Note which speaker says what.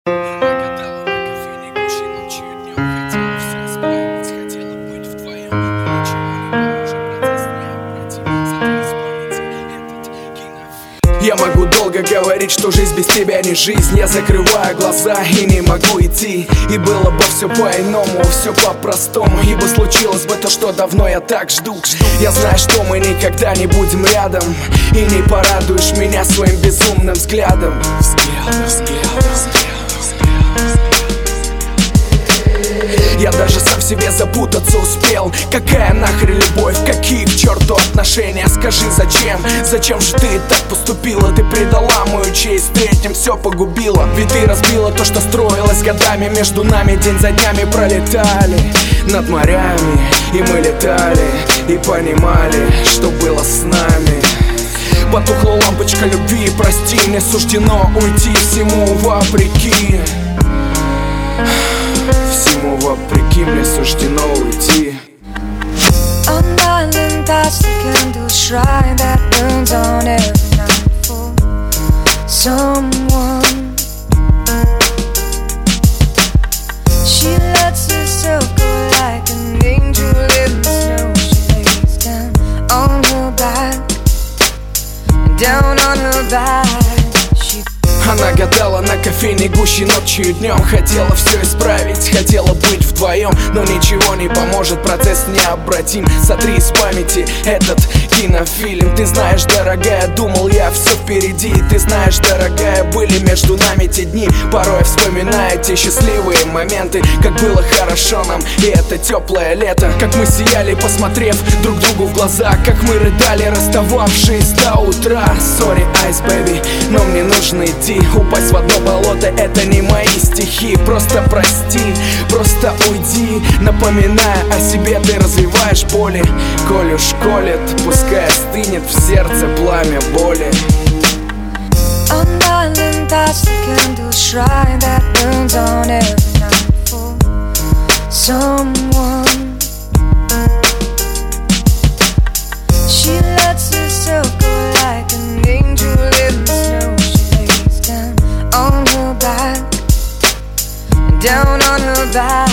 Speaker 1: Гадала на кофейной гуще ночью и днем. Хотела все исправить, хотела быть вдвоем, но ничего не поможет, процесс необратим. Сотрись с памяти этот кинофильм.
Speaker 2: Я могу долго говорить, что жизнь без тебя не жизнь. Я закрываю глаза и не могу идти. И было бы все по-иному, все по-простому. Ибо случилось бы то, что давно я так жду. Я знаю, что мы никогда не будем рядом. И не порадуешь меня своим безумным взглядом. Я даже сам в себе запутаться успел. Какая нахрен любовь, какие к черту отношения? Скажи, зачем? Зачем же ты так поступила? Ты предала мою честь, ты этим все погубила. Ведь ты разбила то, что строилось годами. Между нами день за днями пролетали над морями, и мы летали и понимали, что было с нами. Потухла лампочка любви, прости, мне суждено уйти всему вопреки. Всему вопреки мне суждено уйти.
Speaker 3: A million thoughts, the candle shrine that burns on every night for someone. She lets herself go like an angel in the snow. She lays down on her back, down on her back.
Speaker 2: Она гадала на кофейной гуще ночью и днем. Хотела все исправить, хотела быть вдвоем, но ничего не поможет, процесс необратим. Сотри из памяти этот кинофильм. Ты знаешь, дорогая, думал я все впереди. Ты знаешь, дорогая, были между нами те дни. Порой вспоминаю те счастливые моменты, как было хорошо нам, и это теплое лето. Как мы сияли, посмотрев друг другу в глаза, как мы рыдали, расстававшись до утра. Sorry, Ice Baby, но мне нужно идти. Упасть в одно болото — это не мои стихи. Просто прости, просто уйди. Напоминая о себе, ты развиваешь боли. Коль уж колет, пускай остынет в сердце пламя боли.
Speaker 3: A million thoughts, the candle shrine that burns on every night for someone. She lets herself go like an angel in the snow. She lays down on her back, down on her back.